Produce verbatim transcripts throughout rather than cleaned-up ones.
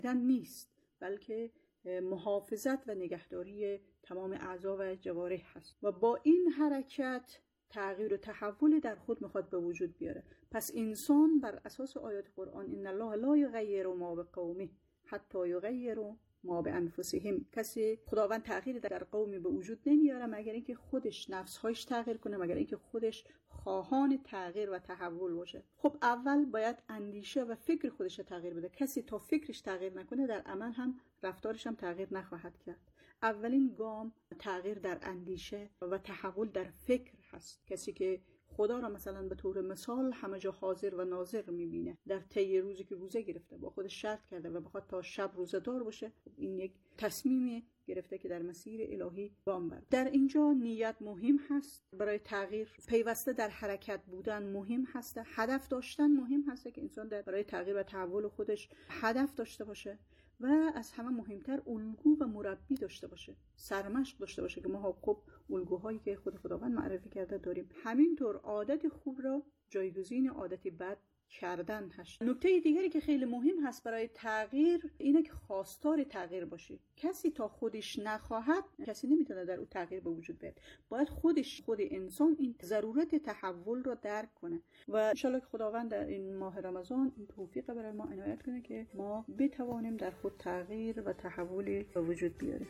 نیست، بلکه محافظت و نگهداری تمام اعضا و جوارح هست و با این حرکت تغییر و تحول در خود میخواد به وجود بیاره. پس انسان بر اساس آیات قرآن ان الله لا یغیر ما بقومه حتی یغیروا ما به انفسهم، کسی خداوند تغییر در قومی به وجود نمیاره مگر اینکه خودش نفسهایش تغییر کنه، مگر اینکه خودش خواهان تغییر و تحول باشه. خب اول باید اندیشه و فکر خودش تغییر بده. کسی تا فکرش تغییر نکنه در عمل هم رفتارش هم تغییر نخواهد کرد. اولین گام تغییر در اندیشه و تحول در فکر هست. کسی که خدا را مثلا به طور مثال همه جا حاضر و ناظر میبینه، در طی روزی که روزه گرفته با خودش شرط کرده و بخواد تا شب روزه دار باشه، این یک تصمیم گرفته که در مسیر الهی گام برد. در اینجا نیت مهم هست برای تغییر، پیوسته در حرکت بودن مهم هست، هدف داشتن مهم هست که انسان در برای تغییر و تحول خودش هدف داشته باشه و از همه مهمتر الگو و مربی داشته باشه، سرمشق داشته باشه که ما خب الگوهایی که خود خداوند معرفی کرده داریم. همینطور عادت خوب را جایگزین عادت بد کردن هست. نکته دیگری که خیلی مهم هست برای تغییر اینه که خواستار تغییر باشی. کسی تا خودش نخواهد کسی نمیتونه در او تغییر به وجود بیاد. باید خودش خود انسان این ضرورت تحول رو درک کنه و ان شاء الله که خداوند در این ماه رمضان این توفیق برای ما عنایت کنه که ما بتوانیم در خود تغییر و تحولی به وجود بیاریم.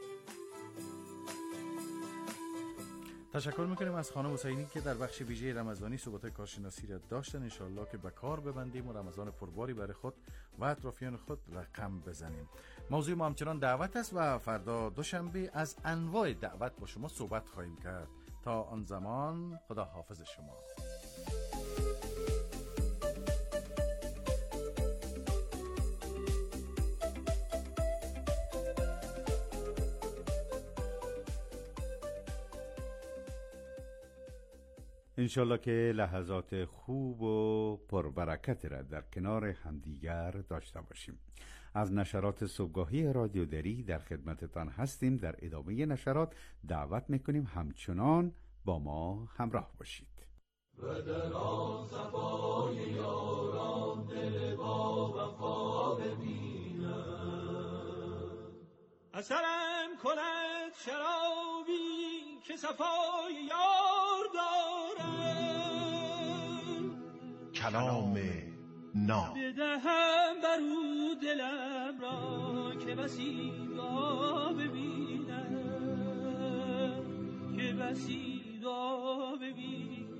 تشکر میکنیم از خانم حسینی که در بخش ویژه رمضانی صحبت کارشناسی را داشتن. انشالله که به کار ببندیم و رمضان پرباری برای خود و اطرافیان خود رقم بزنیم. موضوع ما همچنان دعوت است و فردا دوشنبه از انواع دعوت با شما صحبت خواهیم کرد. تا آن زمان خدا حافظ شما. انشالله که لحظات خوب و پربرکت را در کنار همدیگر داشته باشیم. از نشرات صبحگاهی رادیو دری در خدمتتان هستیم. در ادامه نشرات دعوت میکنیم همچنان با ما همراه باشید. و در آن صفای یاران دل با وفا ببینم، اثرم کند شرابی که صفای یار دارم، کلام ناب بدهم برو دلم را که بسیدا ببینم، که بسیدا ببینم.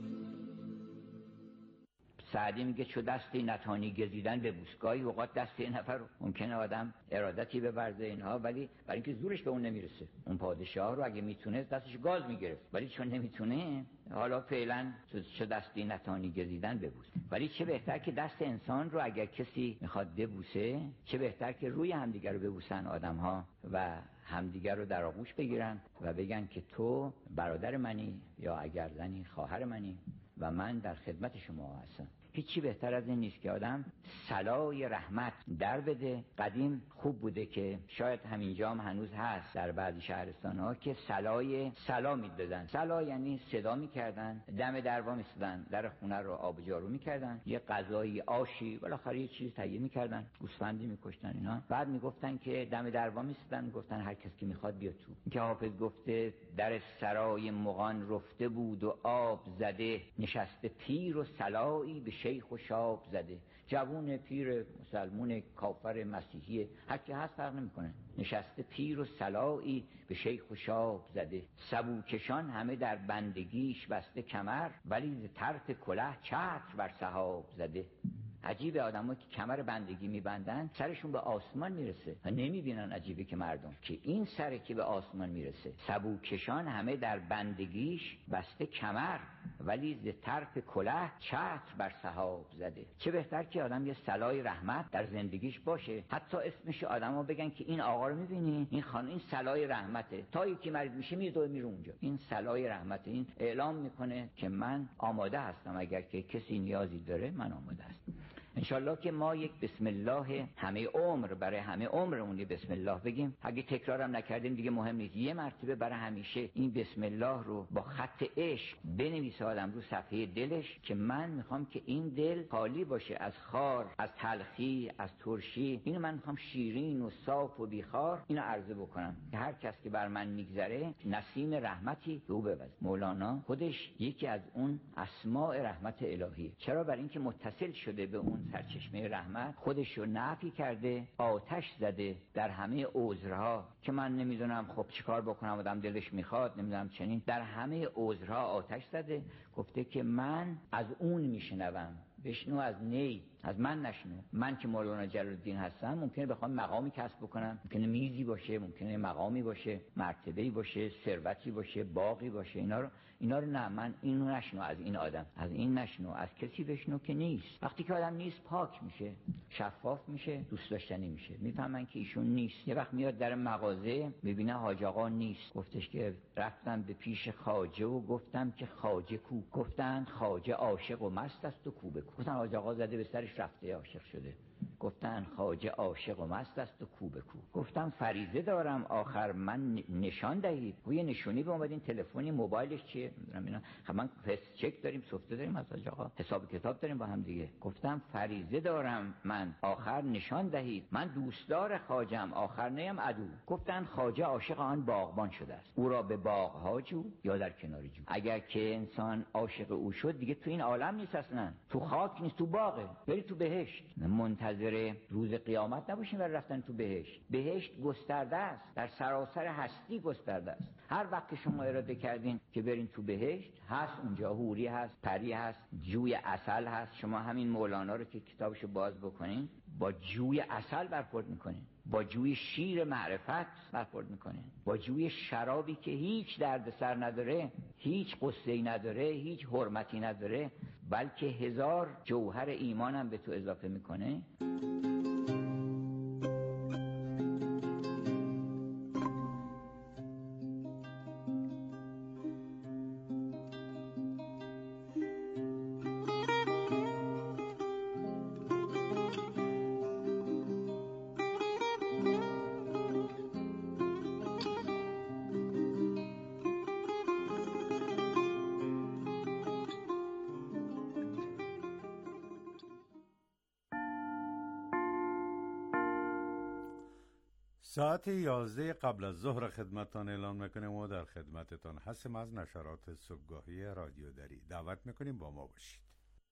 سعدی میگه چو دستی نتانی گزیدن به بوسگاهی، اوقات دست این نفر ممکنه آدم ارادتی بورزه اینها، ولی برای اینکه زورش به اون نمیرسه. اون پادشاه رو اگه میتونه دستش گاز میگرفت، ولی چون نمیتونه حالا فعلا چو دستی نتانی گزیدن ببوس. ولی چه بهتر که دست انسان رو اگر کسی میخواد ببوسه، چه بهتر که روی همدیگر رو ببوسن آدم‌ها و همدیگر رو در آغوش بگیرن و بگن که تو برادر منی یا اگر زنی خواهر منی و من در خدمت شما هستم. هیچی بهتر از این نیست که آدم صلای رحمت در بده. قدیم خوب بوده که شاید همینجا هم هنوز هست در بعضی شهرستان ها که صلای سلا میدادن. سلا یعنی صدا میکردن، دم دروا میستدن، در خونه رو آب جارو میکردن، یه غذایی آشی بالاخره یه چیزی تهیه میکردن، گوسفندی میکشتن اینا، بعد میگفتن که دم دروا میستدن، میگفتن هر کس که میخواد بیا تو. که حافظ گفته در سرای مغان رفته بود و آب زده، نشسته پیر و سلایی به شیخ و شاب زده. جوون، پیر، مسلمون، کافر، مسیحی، هر کی هست فرق نمیکنه، نشسته پیر و سلایی به شیخ و شاب زده. سبوکشان همه در بندگیش بسته کمر، ولی طرف کلاه چتر بر سحاب زده. عجیبه آدم‌ها که کمر بندگی میبندن سرشون به آسمان میرسه و نمیبینن. عجیبه که مردم که این سره که به آسمان میرسه. سبوکشان همه در بندگیش بسته کمر، ولی ز طرف کلاه چتر بر سحاب زده. چه بهتر که آدم یه صلای رحمت در زندگیش باشه، حتی اسمش آدم‌ها بگن که این آقا رو میبینی، این خانم، این صلای رحمته، تا یکی مریض میشه میره میره اونجا، این صلای رحمته. این اعلام میکنه که من آماده هستم، اگر که کسی نیازی داره من آماده هستم. انشالله که ما یک بسم الله همه عمر برای همه عمرمون یه بسم الله بگیم. اگه تکرارم نکردیم دیگه مهم نیست، یه مرتبه برای همیشه این بسم الله رو با خط عشق بنویسه آدم رو صفحه دلش که من میخوام که این دل خالی باشه از خار، از تلخی، از ترشی. اینو من میخوام شیرین و صاف و بیخار اینو عرضه بکنم که هر کس که بر من میگذره نسیم رحمتی به او بوزه. مولانا خودش یکی از اون اسماء رحمت الهیه. چرا؟ برای اینکه متصل شده به اون سرچشمه رحمت، خودش رو نفی کرده، آتش زده در همه عذرها که من نمیدونم خب چیکار بکنم، آدم دلش میخواد نمیدونم چنین، در همه عذرها آتش زده. گفته که من از اون میشنوم، بشنو از نی، از من نشنو. من که مولانا جلال الدین هستم ممکنه بخوام مقامی کسب بکنم، ممکنه میزی باشه، ممکنه مقامی باشه، مرتبه‌ای باشه، ثروتی باشه، باغی باشه، اینا رو اینا رو نه، من اینو نشنو از این آدم، از این نشنو، از کسی بشنو که نیست. وقتی که آدم نیست پاک میشه، شفاف میشه، دوست داشتنی میشه. میفهمن که ایشون نیست. یه وقت میاد در مغازه میبینه حاج آقا نیست، گفتش که رفتم به پیش خواجه و گفتم که خواجه کو؟ گفتن خواجه عاشق و مست است و کو به کو. گفتن حاج آقا زده به سرش رفته عاشق شده. گفتن خواجه عاشق و مست است و کو به کو. گفتم فریضه دارم آخر من نشان دهید. و یه نشونی به اومدین، تلفنی، موبایلش چیه نمیدونم اینا. خب من فست چک داریم، سفته داریم، از حاج آقا حساب کتاب داریم با هم دیگه. گفتم فریضه دارم من آخر نشان دهید. من دوستدار خواجم آخر نیم عدو. گفتن خواجه عاشق آن باغبان شده است، او را به باغ‌ها جو یا در کنار جو. اگر که انسان عاشق او شد دیگه تو این عالم نیست، اصلا تو خاک نیست، تو باغه، بری تو بهشت. منتظر روز قیامت نباشین برای رفتن تو بهشت. بهشت گسترده است، در سراسر هستی گسترده است. هر وقت که شما اراده کردین که برین تو بهشت، هست اونجا حوری هست، پری هست، جوی عسل هست. شما همین مولانا رو که کتابشو باز بکنین با جوی عسل برخورد میکنین، با جوی شیر معرفت برخورد میکنین، با جوی شرابی که هیچ دردسر نداره، هیچ قصه‌ای نداره، هیچ حرمتی نداره، بلکه هزار جوهر ایمانم به تو اضافه میکنه. ساعت یازده قبل از ظهر خدمتتان اعلام میکنیم و در خدمتتان هستیم از نشرات صبحگاهی رادیو دری. دعوت میکنیم با ما باشید.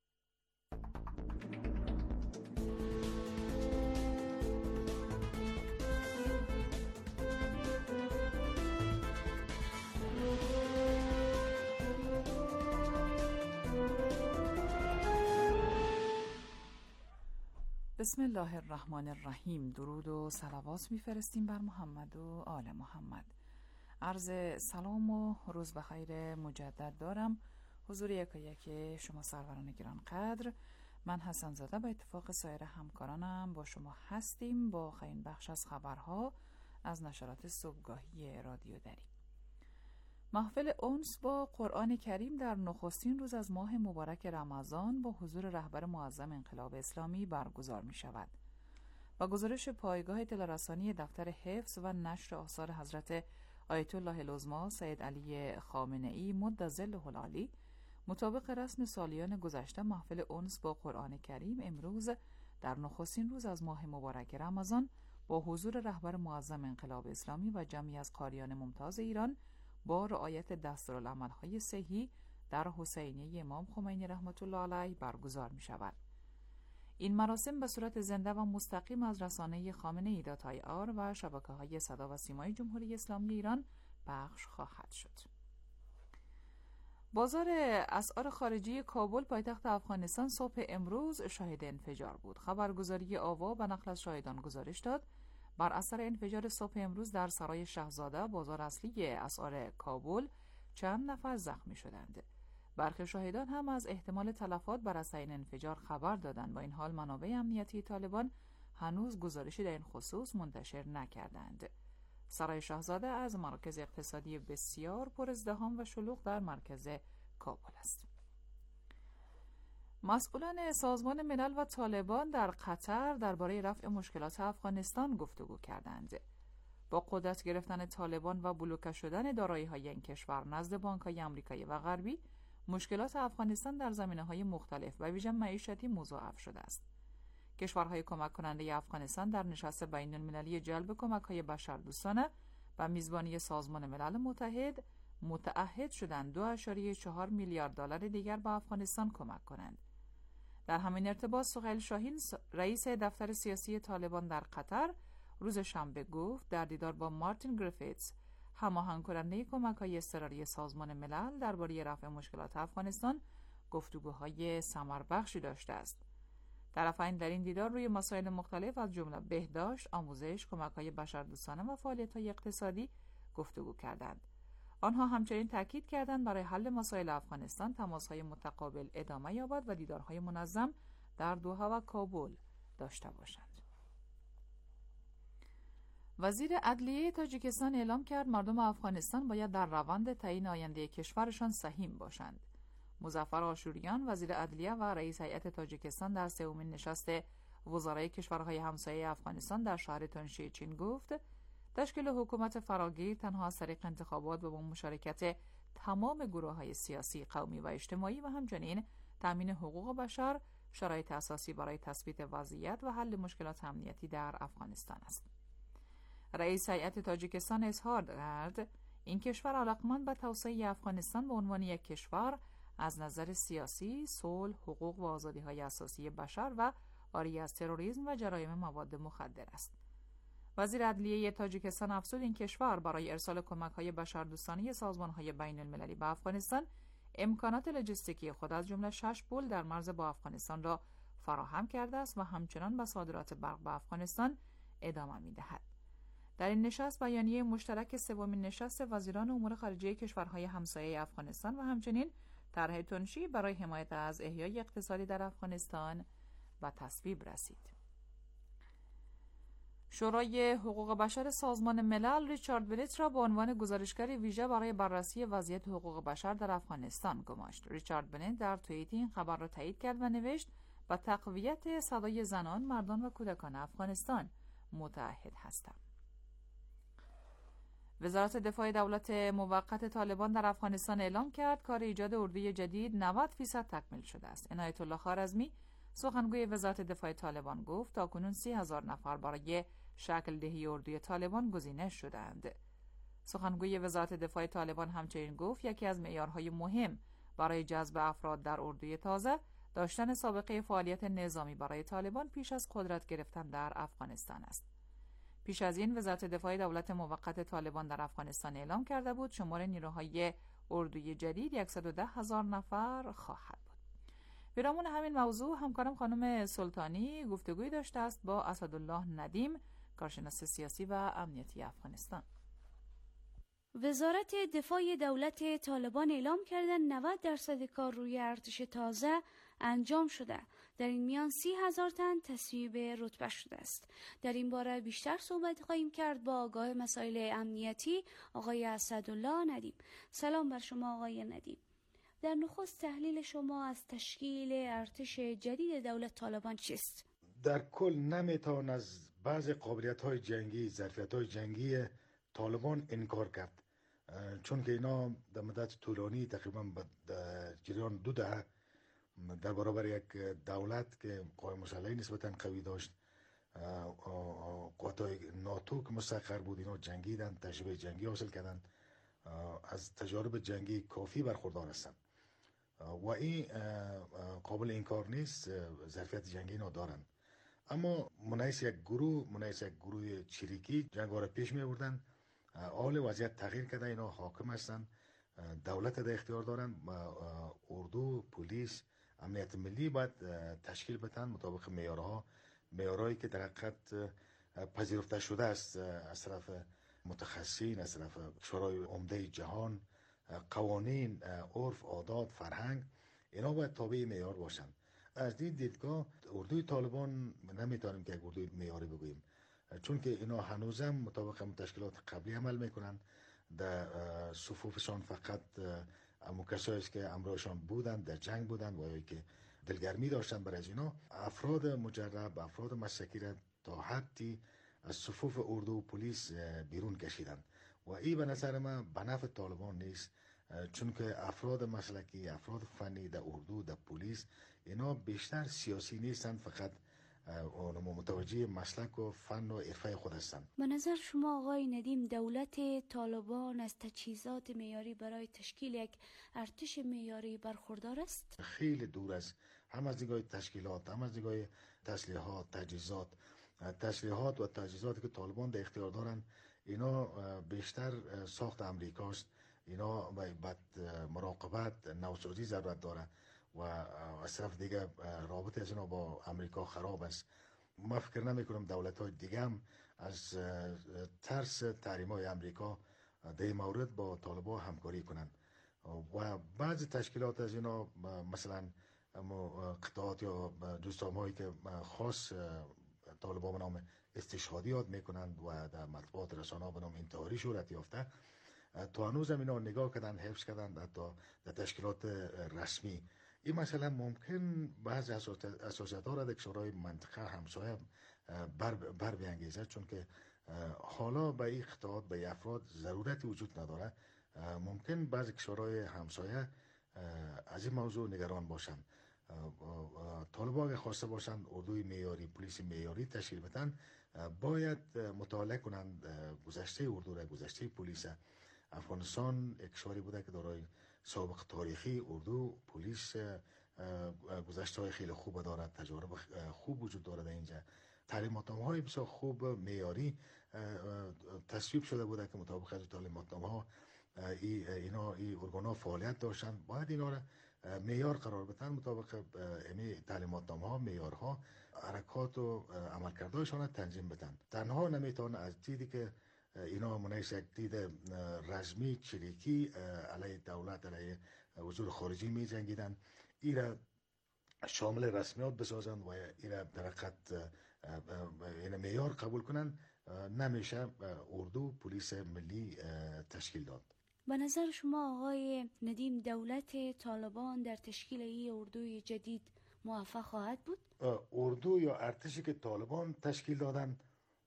بسم الله الرحمن الرحیم. درود و صلوات میفرستیم بر محمد و آل محمد. عرض سلام و روز بخیر مجدد دارم حضور یکایک شما سروران گران قدر. من حسن زاده به اتفاق سایر همکارانم با شما هستیم با آخرین بخش از خبرها از نشرات صبحگاهی رادیو دری. محفل انس با قرآن کریم در نخستین روز از ماه مبارک رمضان با حضور رهبر معظم انقلاب اسلامی برگزار می شود. با گزارش پایگاه تلرسانی دفتر حفظ و نشر آثار حضرت آیت الله العظمی سید علی خامنه ای مد ظله العالی، مطابق رسم سالیان گذشته محفل انس با قرآن کریم امروز در نخستین روز از ماه مبارک رمضان با حضور رهبر معظم انقلاب اسلامی و جمعی از قاریان ممتاز ایران با رعایت دستورالعمل‌های صحی در حسینیه امام خمینی رحمت الله علیه برگزار می شود. این مراسم به صورت زنده و مستقیم از رسانه خامنه ای دات آی آر و شبکه‌های صدا و سیمای جمهوری اسلامی ایران پخش خواهد شد. بازار اسعار خارجی کابل پایتخت افغانستان صبح امروز شاهد انفجار بود. خبرگزاری آوا به نقل از شاهدان گزارش داد بر اثر انفجار صبح امروز در سرای شاهزاده بازار اصلی اسعار کابل چند نفر زخمی شدند. برخی شاهدان هم از احتمال تلفات بر اثر این انفجار خبر دادند. با این حال منابع امنیتی طالبان هنوز گزارشی در این خصوص منتشر نکردند. سرای شاهزاده از مراکز اقتصادی بسیار پر ازدحام و شلوغ در مرکز کابل است. مسئولان سازمان ملل و طالبان در قطر درباره رفع مشکلات افغانستان گفتگو کردند. با قدرت گرفتن طالبان و بلوکه شدن دارایی‌های این کشور نزد بانک‌های آمریکایی و غربی، مشکلات افغانستان در زمینه‌های مختلف و ویژه معیشتی مضاعف شده است. کشورهای کمک کننده افغانستان در نشست بین‌المللی جلب کمک‌های بشردوستانه و میزبانی سازمان ملل متحد متعهد شدند دو ممیز چهار میلیارد دلار دیگر به افغانستان کمک کنند. در همین ارتباط سهیل شاهین رئیس دفتر سیاسی طالبان در قطر روز شنبه گفت در دیدار با مارتین گریفیتس هماهنگ کننده کمک‌های اضطراری سازمان ملل درباره رفع مشکلات افغانستان گفتگوهای ثمربخشی داشته است. طرفین در این دیدار روی مسائل مختلف از جمله بهداشت، آموزش، کمک‌های بشردوستانه و فعالیت‌های اقتصادی گفتگو کردند. آنها همچنین تاکید کردند برای حل مسائل افغانستان تماس‌های متقابل ادامه یابد و دیدارهای منظم در دوحه و کابل داشته باشند. وزیر عدلیه تاجیکستان اعلام کرد مردم افغانستان باید در روند تعیین آینده کشورشان سهیم باشند. مظفر آشوریان وزیر عدلیه و رئیس هیئت تاجیکستان در سومین نشست وزرای کشورهای همسایه افغانستان در شهر تونشی چین گفت تشکیل حکومت فراگیر تنها از طریق انتخابات و با مشارکت تمام گروه‌های سیاسی، قومی و اجتماعی و همچنین تامین حقوق بشر شرایط اساسی برای تثبیت وضعیت و حل مشکلات امنیتی در افغانستان است. رئیس هیئت تاجیکستان اظهار کرد این کشور علاقمند به توسعه افغانستان به عنوان یک کشور از نظر سیاسی، صلح، حقوق و آزادی‌های اساسی بشر و آری از تروریسم و جرایم مواد مخدر است. وزیر عدلیه تاجیکستان افزود این کشور برای ارسال کمک‌های بشردوستانه سازمان‌های بین‌المللی به افغانستان امکانات لوجستیکی خود از جمله شش پل در مرز با افغانستان را فراهم کرده است و همچنان به صادرات برق به افغانستان ادامه می‌دهد. در این نشست بیانیه مشترک سومین نشست وزیران امور خارجه کشورهای همسایه افغانستان و همچنین طرح تونشی برای حمایت از احیای اقتصادی در افغانستان به تصویب رسید. شورای حقوق بشر سازمان ملل ریچارد بنت را به عنوان گزارشگر ویژه برای بررسی وضعیت حقوق بشر در افغانستان گماشت. ریچارد بنت در توییتی این خبر را تایید کرد و نوشت با تقویت صدای زنان، مردان و کودکان افغانستان متعهد هستم. وزارت دفاع دولت موقت طالبان در افغانستان اعلام کرد کار ایجاد اردوی جدید نود درصد تکمیل شده است. عنایت الله خوارزمی سخنگوی وزارت دفاع طالبان گفت تاکنون سی هزار نفر برای شکل دهی اردوی طالبان گزینش شدند. سخنگوی وزارت دفاع طالبان همچنین گفت یکی از معیارهای مهم برای جذب افراد در اردوی تازه داشتن سابقه فعالیت نظامی برای طالبان پیش از قدرت گرفتن در افغانستان است. پیش از این وزارت دفاع دولت موقت طالبان در افغانستان اعلام کرده بود شمار نیروهای اردوی جدید صد و ده هزار نفر خواهد بود. پیرامون همین موضوع همکارم خانم سلطانی گفتگوی داشته است با اسدالله ندیم کارشناس سیاسی و امنیتی افغانستان. وزارت دفاع دولت طالبان اعلام کردن نود درصد کار روی ارتش تازه انجام شده. در این میان سی هزار تن تصویب رتبه شده است. در این باره بیشتر صحبت خواهیم کرد با آگاه مسائل امنیتی آقای اسدالله ندیم. سلام بر شما آقای ندیم. در نخست تحلیل شما از تشکیل ارتش جدید دولت طالبان چیست؟ در کل نمیتوان از بعض قابلیت‌های جنگی، ظرفیت‌های جنگی طالبان انکار کرد، چون که اینا در مدت طولانی تقریبا در جریان دو دهه در برابر یک دولت که قوای مسلحه نسبتا قوی داشت، قوات‌های ناتو که مستقر بود، اینا جنگیدن، تجربه جنگی حاصل کردن، از تجارب جنگی کافی برخوردار هستند و این قابل انکار نیست. ظرفیت جنگی اینا دارند، اما منحیث یک گروه منحیث یک گروه چریکی جنگ را پیش می بردن. حال وضعیت تغییر کرده، اینا حاکم هستند، دولت در اختیار دارند، اردو، پلیس، امنیت ملی باید تشکیل بدن مطابق معیارها معیارهایی که در حقیقت پذیرفته شده است از طرف متخصصین، از طرف شورای عمده جهان، قوانین، عرف، عادات، فرهنگ، اینا باید تابع معیار باشند. از این دیدگاه اردوی طالبان نمیتونیم که یک اردوی معیاری بگوییم، چون که اینا هنوزم مطابق تشکیلات قبلی عمل میکنن. در صفوفشان فقط همون کسایی است که همراهشان بودند، در جنگ بودند و یا که دلگرمی داشتن برای اینا، افراد مجرب، افراد مسلکی را تا حدی از صفوف اردو و پلیس بیرون کشیدن و این به نظر من به نفع طالبان نیست، چون که افراد مسلکی، افراد فنی در اردو، در پلیس، اینا بیشتر سیاسی نیستن، فقط اونم متوجه مسلک و فن و حرفه خود هستند. به نظر شما آقای ندیم دولت طالبان از تجهیزات معیاری برای تشکیل یک ارتش معیاری برخوردار است؟ خیلی دور است، هم از نگاه تشکیلات، هم از نگاه تسلیحات، تجهیزات. تسلیحات و تجهیزاتی که طالبان در اختیار دارن اینا بیشتر ساخت امریکاست، اینا بعد مراقبت نوسازی ضرورت داره و از طرف دیگه رابطه از اینا با امریکا خراب است. ما فکر نمی کنم دولت های دیگه هم از ترس تحریم های امریکا در این مورد با طالبان همکاری کنند و بعضی تشکیلات از اینا مثلا قطعات یا دوستان هایی که خاص طالبان به نام استشهادیات میکنند و در مطبوعات رسانه به نام انتحاری شهرت یافته، تا هنوز هم اینا نگاه کردن، حفظ کردن حتی در تشکیلات رسمی. این مثلا ممکن بعضی اساسیات ها را در کشورهای منطقه همسایه بر, بر بیانگیزه، چون که حالا به این قطعات، به این افراد ضرورتی وجود نداره. ممکن بعضی کشورهای همسایه از این موضوع نگران باشند. طالبان اگه خواسته باشند اردوی معیاری، پلیس معیاری تشکیل بدن، باید مطالعه کنند گذشته اردو را، گذشته پلیس. افغانستان یک کشوری بوده که دارای سابق تاریخی اردو، پلیس گذشته های خیلی خوب دارد، تجارب خوب وجود دارد اینجا. تعلیماتنامه های بسیار خوب معیاری تصویب شده بوده که مطابق از تعلیماتنامه ها اینا این ارگان‌ها فعالیت داشتن، باید اینا را معیار قرار بدن، مطابق این تعلیماتنامه ها، معیارها، حرکات و عملکردهایشان را تنظیم بدن. تنها نمیتوان از دیدی که اینا منیش یک دید رزمی چریکی علیه دولت، علیه وزیر خارجی می جنگیدن، اینا شامل رسمیات بسازند و اینا در حقیقت این معیار قبول کنند، نمیشه اردو پلیس ملی تشکیل داد. به نظر شما آقای ندیم دولت طالبان در تشکیل این اردوی جدید موفق خواهد بود؟ اردو یا ارتشی که طالبان تشکیل دادن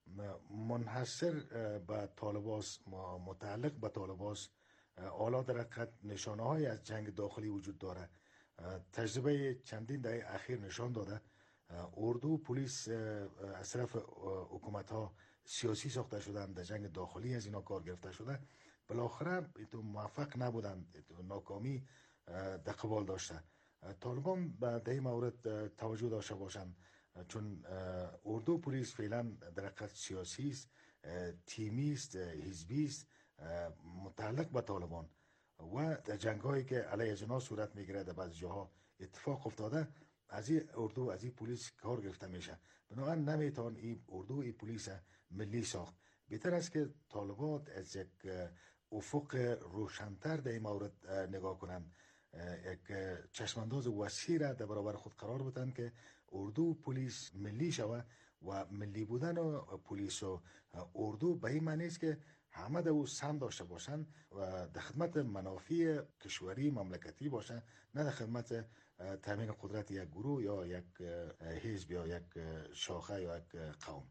منحصر به طالباس، متعلق به طالباس، حالا در حقیقت نشانه های از جنگ داخلی وجود داره. تجربه چندین دهه اخیر نشان داده اردو پلیس از طرف حکومت ها سیاسی ساخته شدن، در جنگ داخلی از اینا کار گرفته شده، بالاخره موفق نبودن، ناکامی در قبال داشته. طالبان به این مورد توجه داشته باشند، چون اردو پلیس فعلا در حقیقت سیاسی است، تیمی است، حزبی است، متعلق به طالبان و در جنگ‌هایی که علیه جنا صورت میگیره در بعضی جاها اتفاق افتاده، از این اردو، از این پلیس کار گرفته میشه. بنابراین نمیتوان این اردو، این پلیس ملی ساخت. بهتر است که طالبان از یک افق روشن‌تر در این مورد نگاه کنند، یک چشمانداز وسیع را در برابر خود قرار بدن که اردو پلیس ملی شود و ملی بودن و پلیس و اردو به این معنی است که همه در او سهم داشته باشن و در خدمت منافع کشوری مملکتی باشن، نه در خدمت تامین قدرت یک گروه یا یک حزب یا یک شاخه یا یک قوم.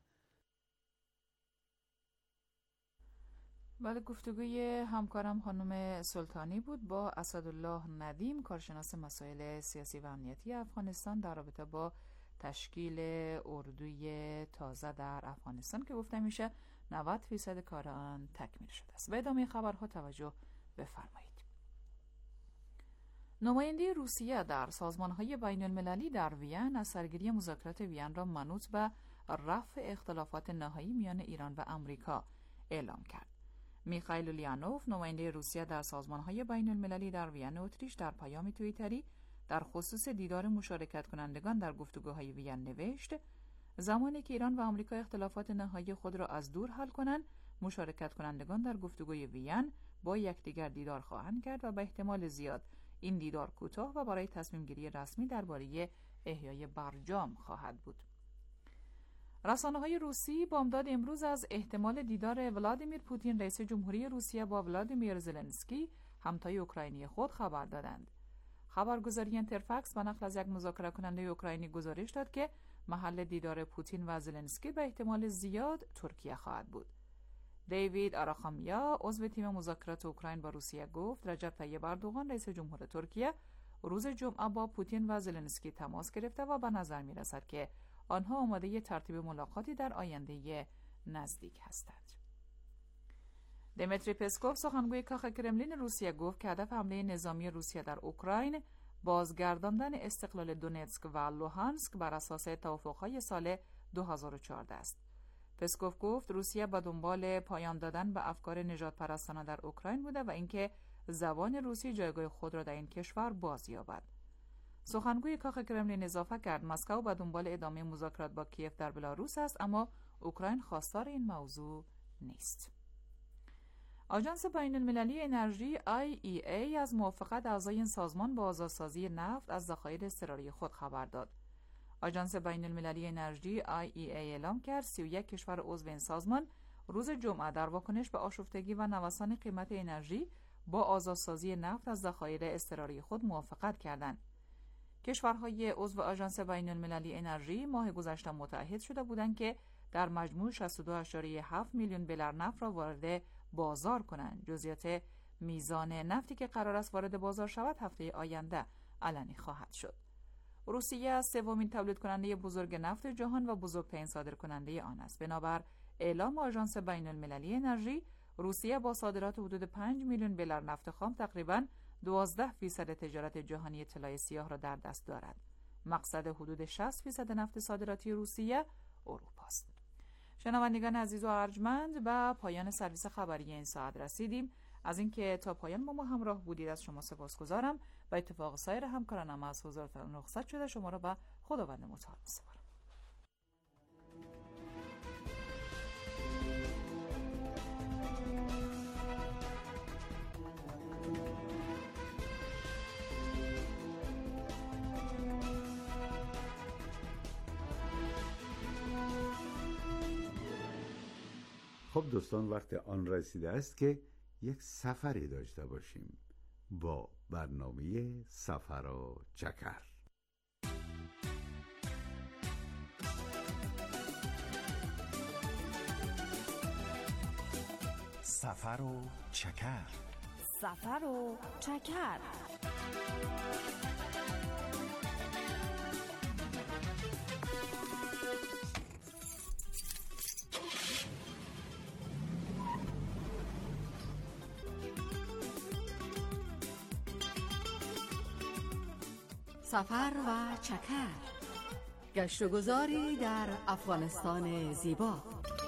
بله، گفتگوی همکارم خانم سلطانی بود با اسدالله ندیم، کارشناس مسائل سیاسی و امنیتی افغانستان، در رابطه با تشکیل اردوی تازه در افغانستان که گفته میشه نود فیصد کار آن تکمیل شده است. به ادامه خبرها توجه بفرمایید. نماینده روسیه در سازمان‌های بین المللی در وین از سرگیری مذاکرات وین را منوط به رفع اختلافات نهایی میان ایران و آمریکا اعلام کرد. میخائیل اولیانوف، نماینده روسیه در سازمان‌های بین المللی در وین اتریش، در پیام توییتری در خصوص دیدار مشارکت کنندگان در گفتگوهای وین نوشت: زمانی که ایران و آمریکا اختلافات نهایی خود را از دور حل کنند، مشارکت کنندگان در گفتگوی وین با یکدیگر دیدار خواهند کرد و به احتمال زیاد این دیدار کوتاه و برای تصمیم گیری رسمی درباره احیای برجام خواهد بود. رسانه‌های روسی بامداد امروز از احتمال دیدار ولادیمیر پوتین رئیس جمهوری روسیه با ولادیمیر زلنسکی همتای اوکراینی خود خبر دادند. خبرگزاری اینترفکس به نقل از یک مذاکره کننده اوکراینی گزارش داد که محل دیدار پوتین و زلنسکی به احتمال زیاد ترکیه خواهد بود. دیوید آراخامیا عضو تیم مذاکرات اوکراین با روسیه گفت رجب طیب اردوغان رئیس جمهور ترکیه روز جمعه با پوتین و زلنسکی تماس گرفته و به نظر می رسد که آنها آماده ترتیب ملاقاتی در آینده نزدیک هستند. دمیتری پسکوف سخنگوی کاخ کرملین روسیه گفت که هدف حمله نظامی روسیه در اوکراین بازگرداندن استقلال دونتسک و لوهانسک بر اساس توافق‌های سال دو هزار و چهارده است. پسکوف گفت روسیه به دنبال پایان دادن به افکار نژاد پرستانه در اوکراین بوده و اینکه زبان روسی جایگاه خود را در این کشور بازیابد. سخنگوی کاخ کرملین اضافه کرد مسکو به دنبال ادامه مذاکرات با کیف در بلاروس است، اما اوکراین خواستار این موضوع نیست. آژانس بین المللی انرژی آی ای ای از موافقت اعضای این سازمان با آزادسازی نفت از ذخایر اضطراری خود خبر داد. آژانس بین المللی انرژی آی ای ای اعلام کرد سی و یک کشور عضو این سازمان روز جمعه در واکنش به آشفتگی و نوسان قیمت انرژی با آزادسازی نفت از ذخایر اضطراری خود موافقت کردند. کشورهای عضو آژانس بین المللی انرژی ماه گذشته متعهد شده بودند که در مجموع شصت و دو ممیز هفت میلیون بلر نفت را وارد بازار کنند. جزئیات میزان نفتی که قرار است وارد بازار شود هفته آینده علنی خواهد شد. روسیه از سومین تولید کننده بزرگ نفت جهان و بزرگترین صادر کننده آن است. بنابر اعلام آژانس بین المللی انرژی، روسیه با صادرات حدود پنج میلیون بلر نفت خام تقریباً دوازده درصد تجارت جهانی طلای سیاه را در دست دارد. مقصد حدود شصت درصد نفت صادراتی روسیه اروپا است. شنوندگان عزیز و ارجمند، به پایان سرویس خبری این ساعت رسیدیم. از اینکه تا پایان با ما همراه بودید از شما سپاسگزارم. با اتفاق سایر همکارانم از حضورتان رخصت شده شما را به خداوند متعال می‌سپارم. خب دوستان، وقت آن رسیده است که یک سفری داشته باشیم با برنامه سفر و چکر. سفر و چکر. سفر و چکر. سفر و چکر، گشت و گذاری در افغانستان زیبا.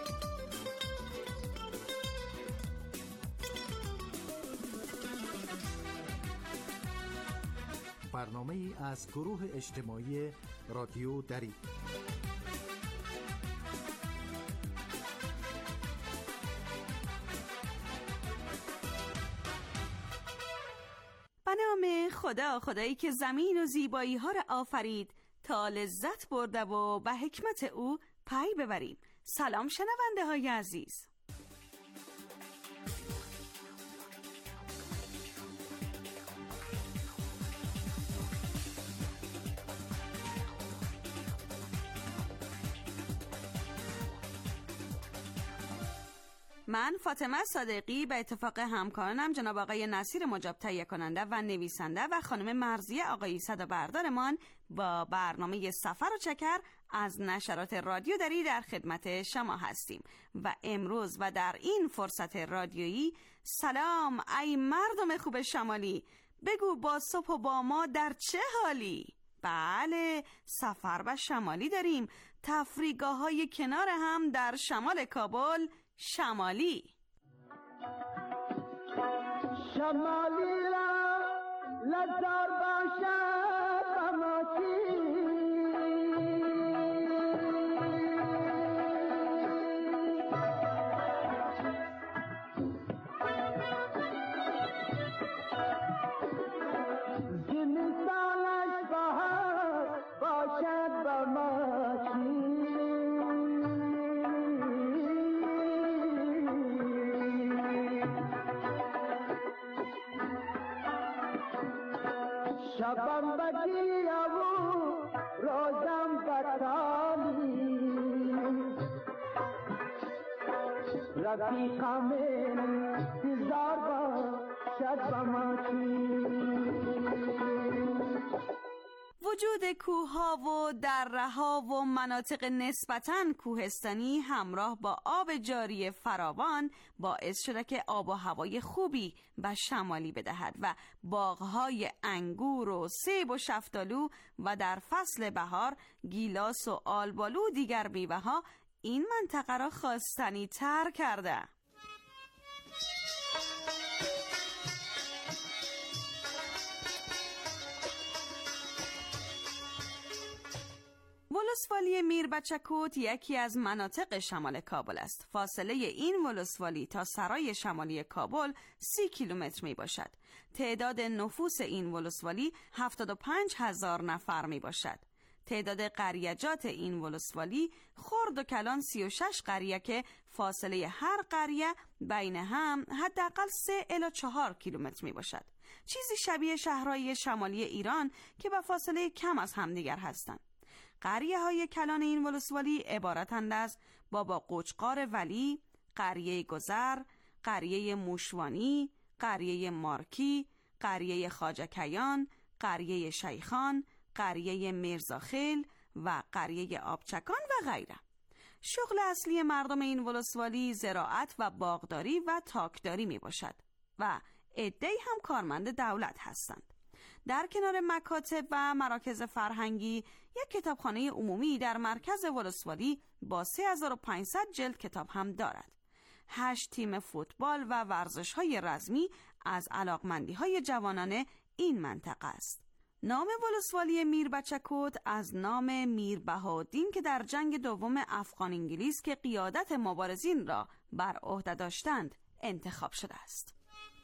برنامه ای از گروه اجتماعی رادیو دری. به نام خدا، خدایی که زمین و زیبایی ها را آفرید تا لذت برده و به حکمت او پی ببریم. سلام شنونده های عزیز. من فاطمه صادقی به اتفاق همکارانم جناب آقای نصیر مجاب تهیه کننده و نویسنده و خانم مرضیه آقای صدا بردارمان با برنامه سفر و چکر از نشرات رادیو دری در خدمت شما هستیم و امروز و در این فرصت رادیویی سلام ای مردم خوب شمالی، بگو با صبح و با ما در چه حالی؟ بله، سفر به شمالی داریم، تفریحگاه های کنار هم در شمال کابل شمالی. شمالی را لذار باشد غماکی، زمین سالش بهار باشد غماکی. شبم بدیا و روزم بطالی رفیقم انتظار باشد بماکی. وجود کوه‌ها و دره‌ها و مناطق نسبتاً کوهستانی همراه با آب جاری فراوان باعث شده که آب و هوای خوبی به شمالی بدهد و باغ‌های انگور و سیب و شفتالو و در فصل بهار گیلاس و آلبالو و دیگر میوه‌ها این منطقه را خواستنی تر کرده. ولسوالی میربچه-کوت یکی از مناطق شمال کابل است. فاصله این ولسوالی تا سرای شمالی کابل سی کیلومتر می باشد. تعداد نفوس این ولسوالی هفتاد و پنج هزار نفر می باشد. تعداد قریجات این ولسوالی خرد و کلان سی و شش قریه که فاصله هر قریه بین هم حداقل سه الی چهار کیلومتر می باشد. چیزی شبیه شهرهای شمالی ایران که به فاصله کم از همدیگر هستند. قریه های کلان این ولسوالی عبارتند از بابا قوچقار ولی، قریه گذر، قریه موشوانی، قریه مارکی، قریه خواجه‌کیان، قریه شیخان، قریه میرزاخیل و قریه آبچکان و غیره. شغل اصلی مردم این ولسوالی زراعت و باغداری و تاکداری می باشد و عده‌ای هم کارمند دولت هستند. در کنار مکاتب و مراکز فرهنگی یک کتابخانه عمومی در مرکز ولسوالی با سه هزار و پانصد جلد کتاب هم دارد. هشت تیم فوتبال و ورزش‌های رزمی از علاقمندی‌های جوانان این منطقه است. نام ولسوالی میربچه-کوت از نام میر بهاءالدین که در جنگ دوم افغان انگلیس که قیادت مبارزین را بر عهده داشتند انتخاب شده است.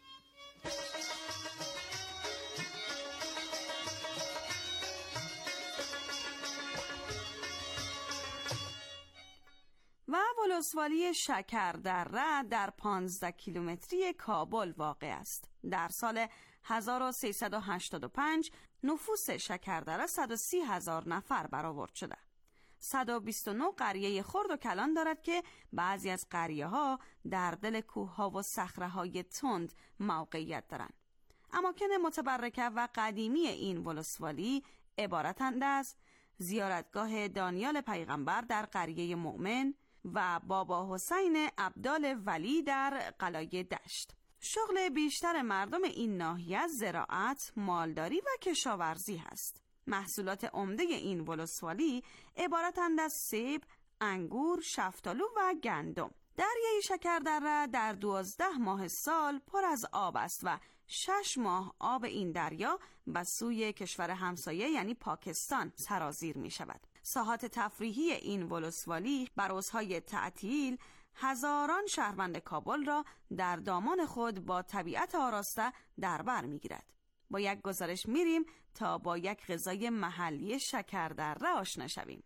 و ولسوالی شکردره در پانزده کیلومتری کابل واقع است. در سال هزار و سیصد و هشتاد و پنج نفوس شکردره صد و سی هزار نفر برآورد شده. صد و بیست و نه قریه خرد و کلان دارد که بعضی از قریه ها در دل کوه ها و صخره های تند موقعیت دارند. اماکن متبرکه و قدیمی این ولسوالی عبارتند از زیارتگاه دانیال پیغمبر در قریه مؤمن و بابا حسین عبدال ولی در قلعه دشت. شغل بیشتر مردم این ناحیه زراعت، مالداری و کشاورزی هست. محصولات عمده این ولسوالی عبارتند از سیب، انگور، شفتالو و گندم. دریای شکردره در دوازده ماه سال پر از آب است و شش ماه آب این دریا به سوی کشور همسایه یعنی پاکستان سرازیر می شود. ساحات تفریحی این ولسوالی بر روزهای تعطیل هزاران شهروند کابل را در دامان خود با طبیعت آراسته در بر می گیرد. با یک گزارش میریم تا با یک غذای محلی شکردره آشنا شویم.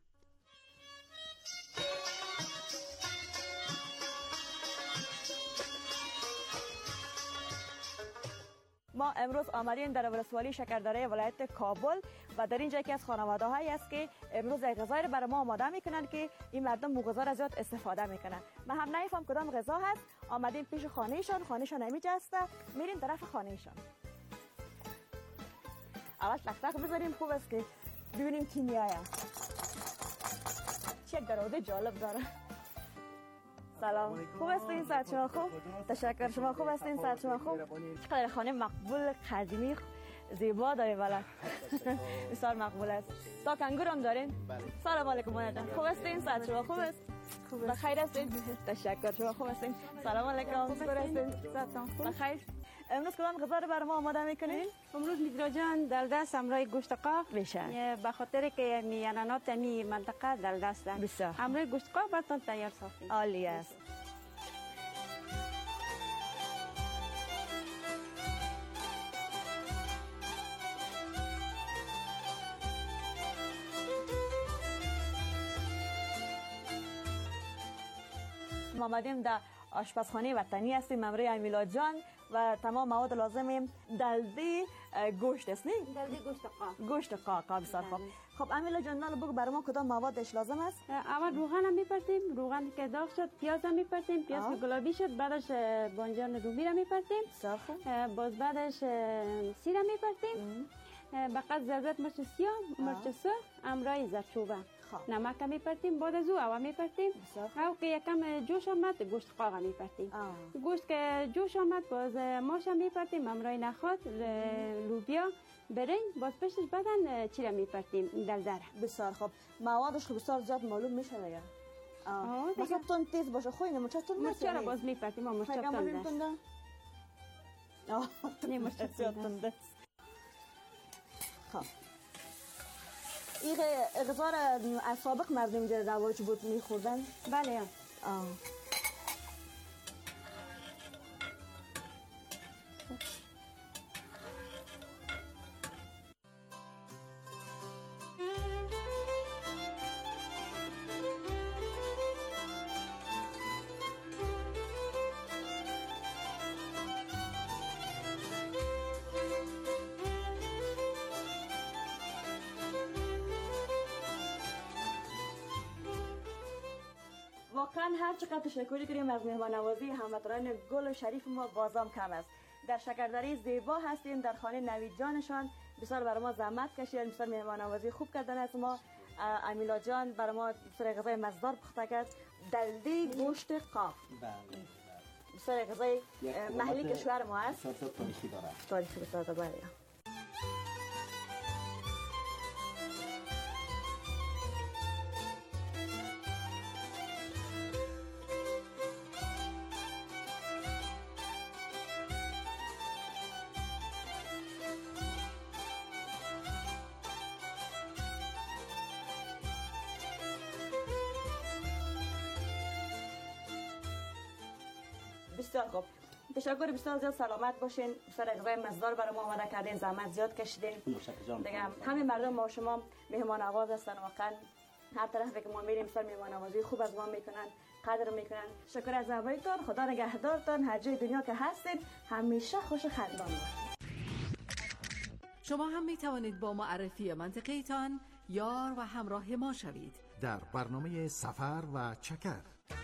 ما امروز آمدیم در ولسوالی شکردره ولایت کابل و در اینجا یکی از خانواده هایی است که امروز یک غذای برای ما آماده میکنن که این مردم مو غذا را زیاد استفاده میکنن. من هم نمیفهم کدام غذا هست. آمدیم پیش خانهشان، خانهشان همینجا است. میریم طرف خانهشان. اول تک تک بذاریم خوب است که ببینیم کی میآید. چه گروده جالب داره. سلام، خوب هستین؟ صحت شما خوب؟ تشکر. شما خوب هستین؟ صحت شما خوب؟ چقدر خانه مقبول، قدیمی، زیبا داریم. والا بسیار مقبول است. تا کنگور هم دارین؟ سلام علیکم مانا جان، خوب هستین؟ صحت شما خوب است؟ بخیر هستین؟ تشکر. شما خوب هستین؟ سلام علیکم، خوب هستین؟ بخیر. امروز کدام غذا رو برای ما آماده میکنین؟ امروز میترا جان در دست همراه گوشت قاف بشه. به خاطر که میانانات می منطقه در دست بسیار. همراه گوشت قاف براتون تیار ساختیم. عالی است. ما آمدیم در آشپزخانه وطنی هستیم، ممره امیلا جان و تمام مواد لازم دلده گوشت است نه؟ دلده گوشت قاق. گوشت قاق بسیار خوب. خب امیلا جان نال بگو برای ما کدام موادش لازم است؟ اول روغن هم میپرسیم، روغن که داغ شد، پیاز هم میپرسیم، پیاز که گلابی شد، بعدش بانجان رومی را میپرسیم. بسیار خوب. باز بعدش سیر هم میپرسیم. بقید ضرورت مرچ سیاه، مرچ سرخ، امرای زردچوبه. نمک هم میپرسیم، بعد از او او میپرسیم. او که یکم جوش آمد گوشت قاق هم میپرسیم. گوشت که جوش آمد باز ماش هم میپرسیم، امرای نخود، لوبیا، برنج، باز پشتش بعدن چی را میپرسیم دلدره. بسیار خوب. موادش خب بسیار زیاد معلوم میشه دیگه. آه مثلا تون تیز باشه خوی نمو چطور مرچ را باز میپرسیم، ما مرچ تنده. آه نه مرچ زیاد تنده. خب این غذا را از سابق مردم اینجا رواج بود میخوردن؟ بله. آه. واقعا هر چقدر تشکر کنیم از مهمان نوازی هموطنان گل و شریف ما بازم کم است. در شکردری زیبا هستیم در خانه نوید جانشان، بسیار برای ما زحمت کشیدن، بسیار مهمان نوازی خوب کردن از ما. امیلا جان برای ما بسیار غذای مزدار پخته کرد، دلده گوشت قاق. بسیار غذای محلی کشور ما است. تاریخی داره. تاریخی بسیار داره. بسیار خوب. تشکر بسیار زیاد، سلامت باشین. بسیار غذای مزدار برای ما آماده کردین، زحمت زیاد کشیدین. دیگه همه مردم ما شما مهمان نواز هستن، واقعا هر طرفی که ما میریم بسیار مهمان نوازی خوب از ما میکنن، قدر میکنن. شکر از زحمتتون، خدا نگهدارتان، هر جای دنیا که هستین همیشه خوش خندان باشید. شما هم می توانید با معرفی منطقه‌تان یار و همراه ما شوید در برنامه سفر و چکر.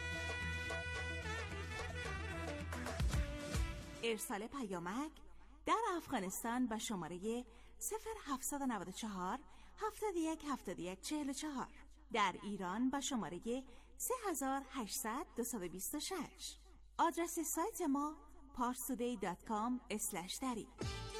ارسال پیامک در افغانستان به شماره صفر هفتصد و نود و چهار هفتاد و یک هفتاد و یک چهل و چهار، در ایران به شماره سه هزار و هشتصد دویست و بیست و شش. آدرس سایت ما پارستودی دات کام اسلش دری.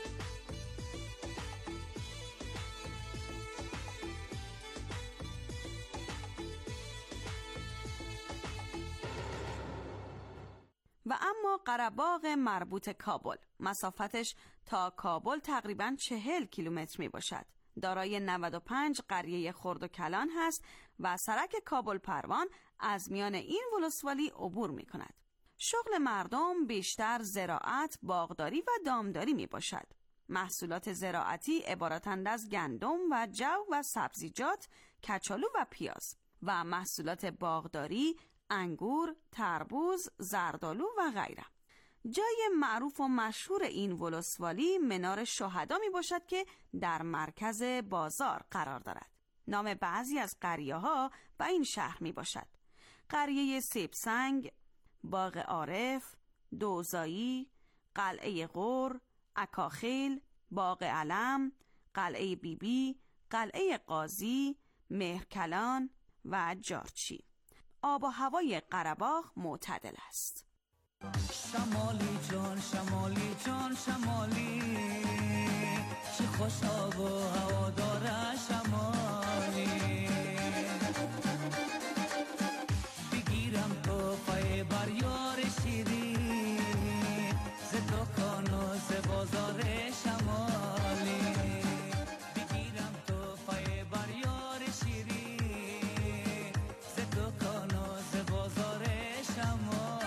و اما قره‌باغ مربوط کابل مسافتش تا کابل تقریباً چهل کیلومتر می باشد. دارای نود و پنج قریه خرد و کلان هست و سرک کابل پروان از میان این ولسوالی عبور می کند. شغل مردم بیشتر زراعت، باغداری و دامداری می باشد. محصولات زراعتی عبارتند از گندم و جو و سبزیجات، کچالو و پیاز، و محصولات باغداری انگور، تربوز، زردالو و غیره. جای معروف و مشهور این ولسوالی منار شهدا می باشد که در مرکز بازار قرار دارد. نام بعضی از قریه ها به این شهر می باشد: قریه سیبسنگ، باغ عارف، دوزایی، قلعه غور، اکاخیل، باغ علم، قلعه بیبی، قلعه قاضی، مهرکلان و جارچی. آب و هوای قره‌باغ معتدل است. شمالی جان شمالی جان شمالی، چه خوش آب و هوا داره شمالی. بگیرم تو پای بر یار شیرین، ز دکان و ز بازار شمالی. بگیرم تو پای بر یار شیرین، ز دکان و ز بازار شمالی.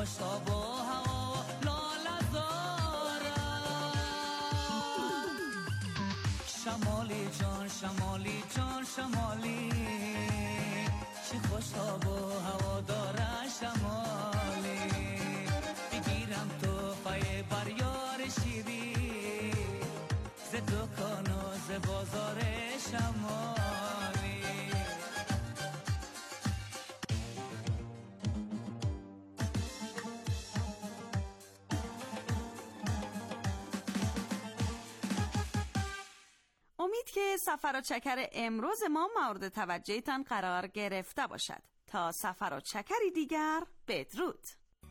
خوشا با هوا لاله زارم. شمالی جان شمالی جان شمالی چی خوشا با هوا داره شمالی. بگیرم تو پای بر یار شیری ز دکان و ز بازار شمالی. امید که سفر و چکر امروز ما مورد توجهتان قرار گرفته باشد. تا سفر و چکری دیگر، بدرود.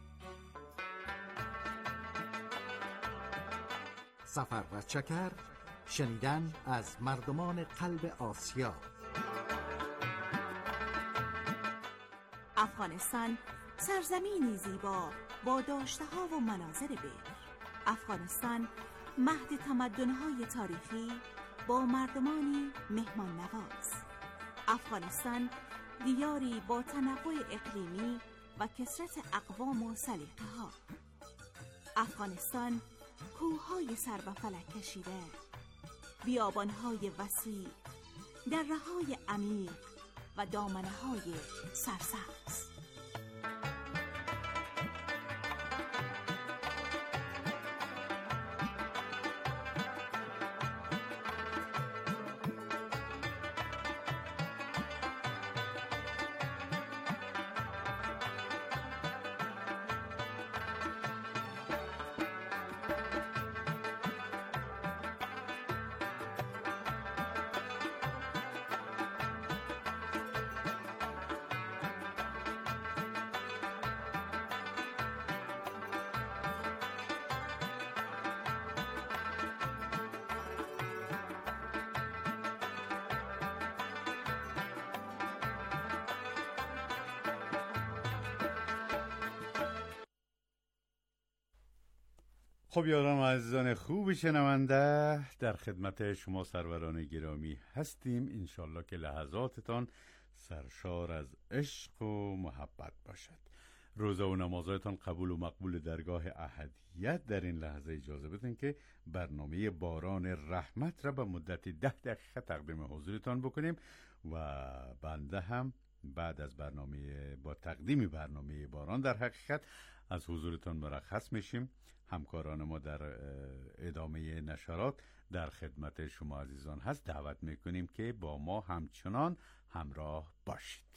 سفر و چکر، شنیدن از مردمان قلب آسیا. افغانستان سرزمینی زیبا با داشته‌ها و مناظر بکر. افغانستان مهد تمدن‌های تاریخی با مردمانی مهمان نواز. افغانستان دیاری با تنوع اقلیمی و کثرت اقوام و سلیقه‌ها. افغانستان کوه‌های سر به فلک کشیده، بیابان‌های وسیع، دره‌های عمیق و دامنه‌های سرسبز. خب یاران و عزیزان خوب شنونده، در خدمت شما سروران گرامی هستیم. انشالله که لحظاتتان سرشار از عشق و محبت باشد. روزه و نمازهایتان قبول و مقبول درگاه احدیت. در این لحظه اجازه بدین که برنامه باران رحمت را به مدت ده دقیقه تقدیم حضورتان بکنیم و بنده هم بعد از برنامه با تقدیم برنامه باران در حقیقت از حضورتان مرخص میشیم. همکاران ما در ادامه نشرات در خدمت شما عزیزان هست. دعوت میکنیم که با ما همچنان همراه باشید.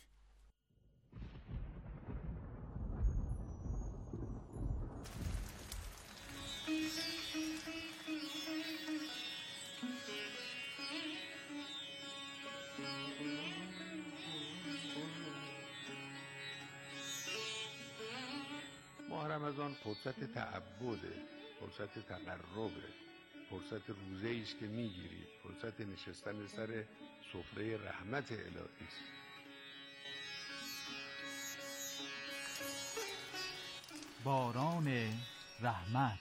ماه رمضان فرصت تعبده، فرصت تقربه، فرصت روزه ایست که میگیرید، فرصت نشستن سر سفره رحمت الهی است. باران رحمت.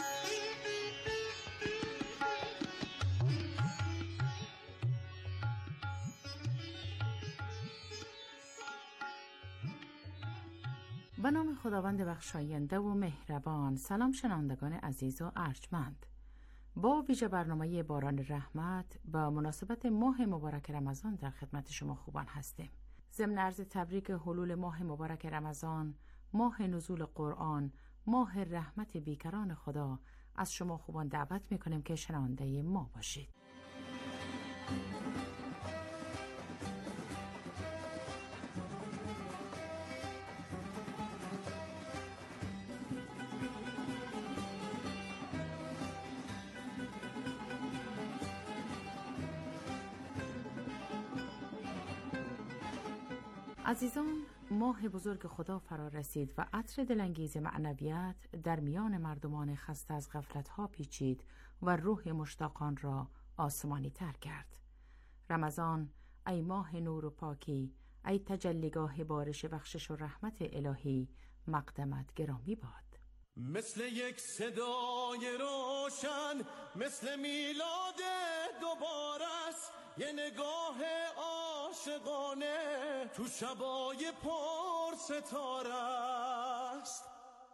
به نام خداوند بخشاینده و مهربان. سلام شنوندگان عزیز و ارجمند. با ویژه برنامه باران رحمت با مناسبت ماه مبارک رمضان در خدمت شما خوبان هستیم. ضمن عرض تبریک حلول ماه مبارک رمضان، ماه نزول قرآن، ماه رحمت بیکران خدا، از شما خوبان دعوت میکنیم که شنونده ما باشید. عزیزان، ماه بزرگ خدا فرا رسید و عطر دلانگیز معنویت در میان مردمان خسته از غفلت‌ها پیچید و روح مشتاقان را آسمانی تر کرد. رمضان، ای ماه نور و پاکی، ای تجلیگاه بارش بخشش و رحمت الهی، مقدمت گرامی باد. مثل یک صدای روشن، مثل میلاد دوباره است، یه نگاه عاشقانه تو شبای پر ستاره است.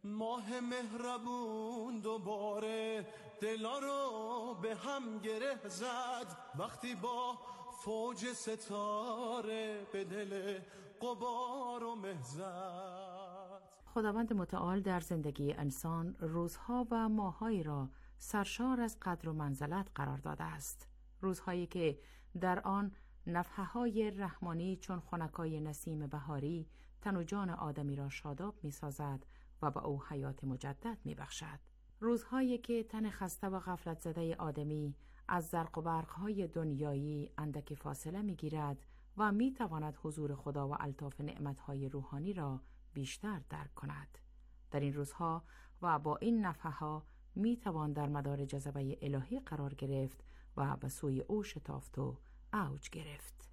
ماه مهربون دوباره دلا رو به هم گره زد وقتی با فوج ستاره به دل غبار و مه زد. خداوند متعال در زندگی انسان روزها و ماهایی را سرشار از قدر و منزلت قرار داده است. روزهایی که در آن نفحه‌های رحمانی چون خنکای نسیم بهاری تن و جان آدمی را شاداب می سازد و به او حیات مجدد می بخشد. روزهایی که تن خسته و غفلت زده آدمی از زرق و برقهای دنیایی اندکی فاصله می گیرد و می تواند حضور خدا و الطاف نعمتهای روحانی را بیشتر درک کند. در این روزها و با این نفحه‌ها می توان در مدار جذبه الهی قرار گرفت و به سوی او شتافت و اوج گرفت.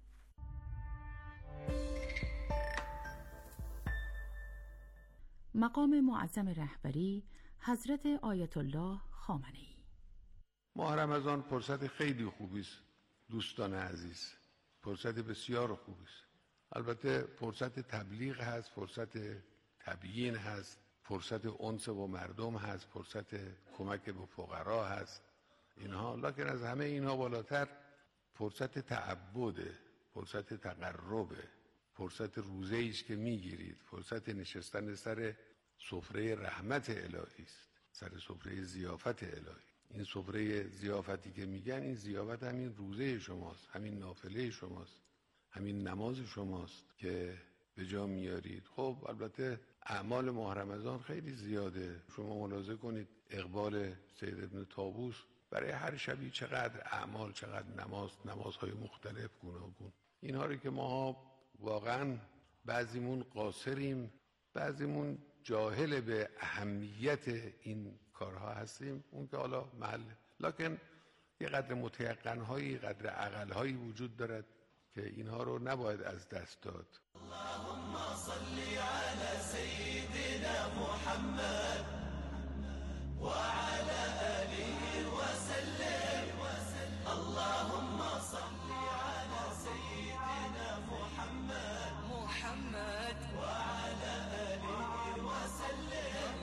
مقام معظم رهبری حضرت آیت الله خامنه‌ای. ماه رمضان فرصت خیلی خوبی است دوستان عزیز، فرصت بسیار خوبی است. البته فرصت تبلیغ هست، فرصت تبیین هست، فرصت انس با مردم هست، فرصت کمک به فقرا هست اینها، لکن از همه اینها بالاتر فرصت تعبده، فرصت تقربه، فرصت روزه‌ای است که میگیرید، فرصت نشستن سر سفره رحمت الهی است، سر سفره ضیافت الهی. این سفره ضیافتی که میگن، این ضیافت همین روزه شماست، همین نافله شماست، همین نماز شماست که به جا میارید. خب البته اعمال ماه رمضان خیلی زیاده. شما ملاحظه کنید اقبال سید ابن طاووس برای هر شبی چقدر اعمال، چقدر نماز، نمازهای مختلف گوناگون. اینها رو که ما واقعا بعضیمون قاصریم، بعضیمون جاهل به اهمیت این کارها هستیم، اون که حالا محل، لکن یه قدر متیقن‌هایی، قدر عقل‌هایی وجود دارد که اینها رو نباید از دست داد. اللهم صل علی سیدنا محمد و علی آله و سلم. اللهم صل علی سیدنا محمد محمد و علی آله و سلم.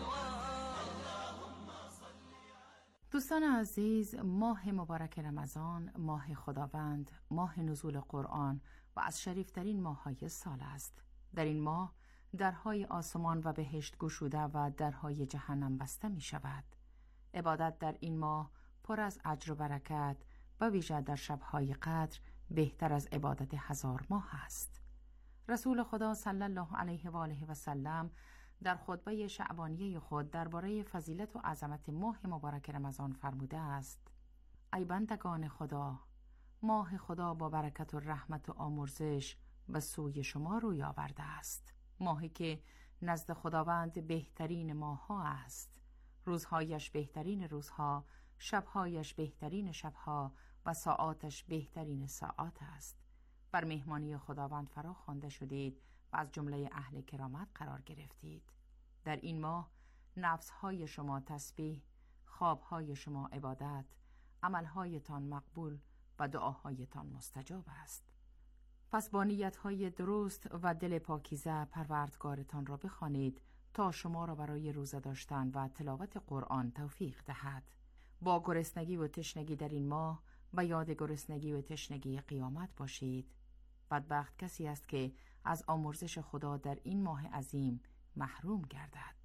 اللهم صل. دوستان عزیز، ماه مبارک رمضان، ماه خداوند، ماه نزول قرآن و از شریفترین ماه‌های سال است. در این ماه درهای آسمان و بهشت گشوده و درهای جهنم بسته می شود. عبادت در این ماه پر از اجر و برکت و ویژه در شب‌های قدر بهتر از عبادت هزار ماه است. رسول خدا صلی الله علیه و آله و سلم در خطبه شعبانیه خود درباره فضیلت و عظمت ماه مبارک رمضان فرموده است: ای بندگان خدا، ماه خدا با برکت و رحمت و آمرزش به سوی شما روی آورده است. ماهی که نزد خداوند بهترین ماه‌ها است، روزهایش بهترین روزها، شبهایش بهترین شبها و ساعاتش بهترین ساعات است. بر مهمانی خداوند فرا خوانده شدید و از جمله اهل کرامت قرار گرفتید. در این ماه نفسهای شما تسبیح، خوابهای شما عبادت، عملهایتان مقبول و دعاهایتان مستجاب است. پس با نیتهای درست و دل پاکیزه پروردگارتان را بخوانید تا شما را برای روزه داشتن و تلاوت قرآن توفیق دهد. با گرسنگی و تشنگی در این ماه و یاد گرسنگی و تشنگی قیامت باشید. بدبخت کسی است که از آمرزش خدا در این ماه عظیم محروم گردد.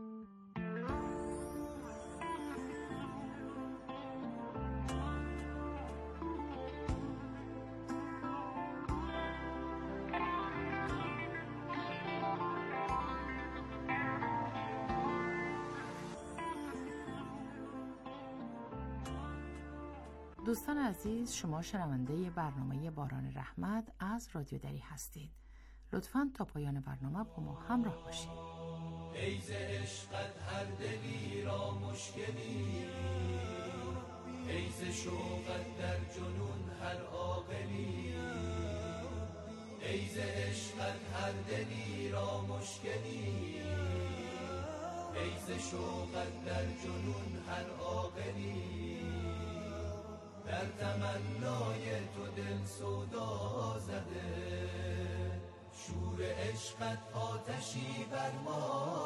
دوستان عزیز، شما شنونده برنامه باران رحمت از رادیو دری هستید. لطفاً تا پایان برنامه با ما همراه باشید. ای ز عشقت هر دلی را مشکلی، ای ز شوقت در جنون هر عاقلی، ای ز عشقت هر دلی را مشکلی، ای ز شوقت در جنون هر عاقلی، در تمنای تو دل سودا زده، شور عشقت آتشی بر ما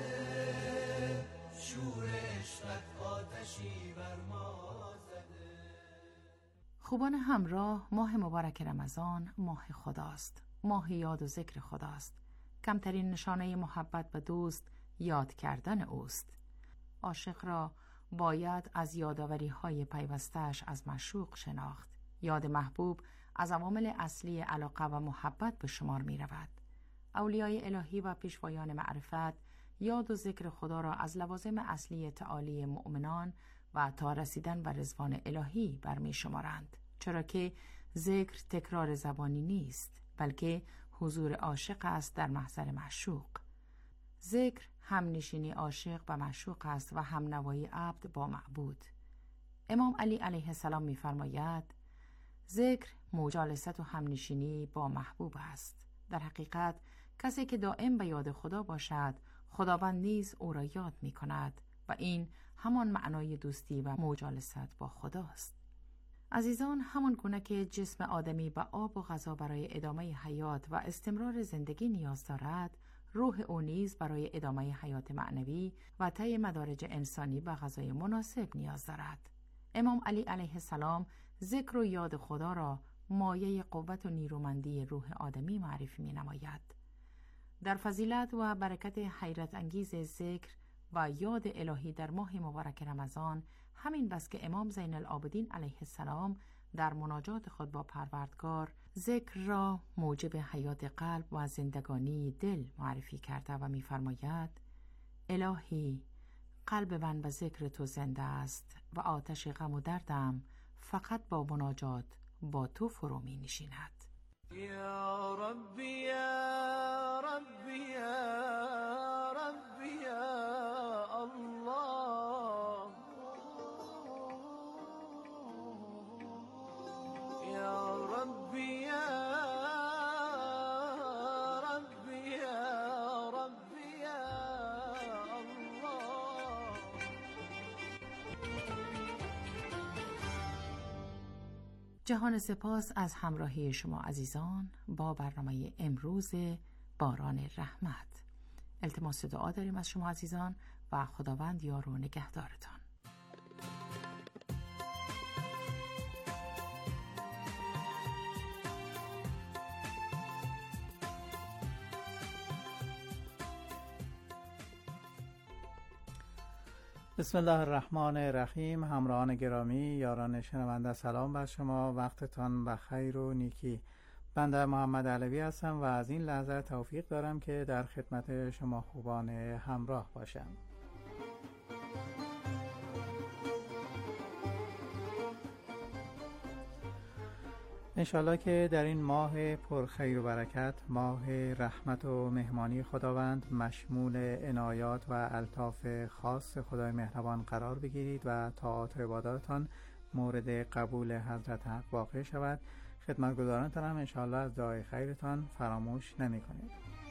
زده، شور عشقت آتشی بر ما زده. خوبان همراه، ماه مبارک رمضان ماه خداست، ماه یاد و ذکر خداست. کمترین نشانه محبت به دوست یاد کردن اوست. عاشق را باید از یادآوری های پیوستش از معشوق شناخت. یاد محبوب از عوامل اصلی علاقه و محبت به شمار می رود. اولیای الهی و پیشوایان معرفت یاد و ذکر خدا را از لوازم اصلی تعالی مؤمنان و تا رسیدن به رضوان الهی برمی شمارند، چرا که ذکر تکرار زبانی نیست، بلکه حضور عاشق است در محضر معشوق. ذکر همنشینی عاشق با معشوق است و همنوایی عبد با معبود. امام علی علیه السلام می فرماید ذکر مجالست و همنشینی با محبوب است. در حقیقت کسی که دائم به یاد خدا باشد، خداوند نیز او را یاد می کند و این همان معنای دوستی و مجالست با خداست. عزیزان، همان گونه که جسم آدمی به آب و غذا برای ادامه حیات و استمرار زندگی نیاز دارد، روح او نیز برای ادامه حیات معنوی و طی مدارج انسانی به غذای مناسب نیاز دارد. امام علی علیه السلام ذکر و یاد خدا را مایه قوت و نیرومندی روح آدمی معرفی می نماید. در فضیلت و برکت حیرت انگیز ذکر و یاد الهی در ماه مبارک رمضان همین بس که امام زین العابدین علیه السلام در مناجات خود با پروردگار ذکر را موجب حیات قلب و زندگانی دل معرفی کرده و می‌فرماید الهی قلب من به ذکر تو زنده است و آتش غم و دردم فقط با مناجات با تو فرو می نشیند. یا ربی یا ربی یا ربی یا الله یا ربی یا ربی یا ربی یا الله. جهان سپاس از همراهی شما عزیزان با برنامه امروز باران رحمت. التماس دعا داریم از شما عزیزان و خداوند یار و نگهدارتان. بسم الله الرحمن الرحیم. همراهان گرامی، یاران شنونده، سلام بر شما، وقتتان بخیر و نیکی. بنده محمد علوی هستم و از این لحظه توفیق دارم که در خدمت شما خوبان همراه باشم. انشالله که در این ماه پرخیر و برکت، ماه رحمت و مهمانی خداوند، مشمول عنایات و الطاف خاص خدای مهربان قرار بگیرید و طاعات و عباداتتان مورد قبول حضرت حق واقع شود. خدمتگزارانتان هم انشالله از دعای خیرتان فراموش نمی کنید.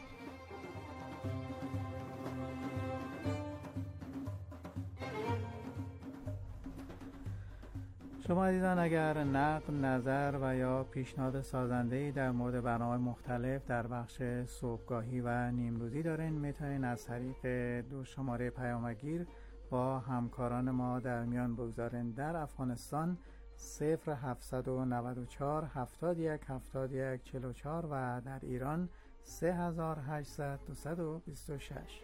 شما عزیزان اگر نقد، نظر و یا پیشنهاد سازنده‌ای در مورد برنامه مختلف در بخش صبحگاهی و نیمروزی دارین، میتونین از طریق دو شماره پیامگیر با همکاران ما در میان بگذارین. در افغانستان صفر هفتصد و نود و چهار هفتاد و یک هفتاد و یک چهل و چهار و در ایران سه هزار و هشتصد دویست و بیست و شش.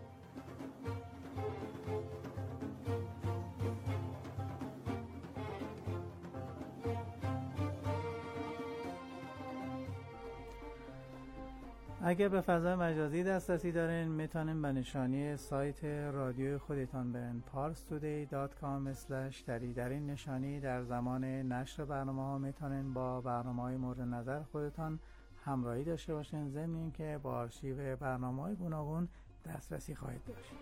اگر به فضای مجازی دسترسی دارین، میتونین به نشانی سایت رادیو خودتان برین پارس تودی دات کام اسلش دری. در این نشانی در زمان نشر برنامه ها میتونین با برنامه های مورد نظر خودتان همراهی داشته باشین، ضمن اینکه با آرشیو برنامه های گوناگون دسترسی خواهید داشت.